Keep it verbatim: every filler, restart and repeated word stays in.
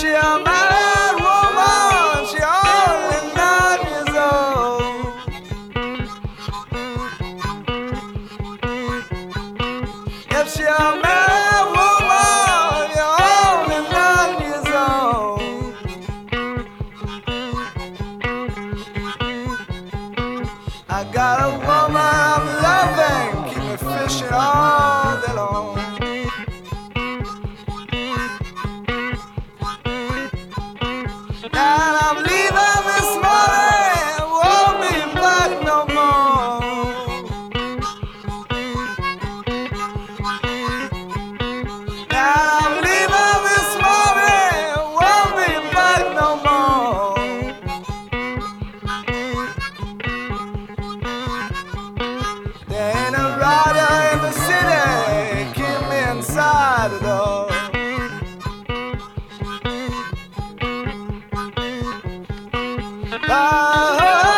she a married woman, she only nine years old. If she a married woman, you're only nine years old. I got a woman I'm loving, keep me fishing all day long. And I'm leaving this morning, won't be back no more. And I'm leaving this morning, won't be back no more. There ain't a rider in the city, keep me inside the door. Ah,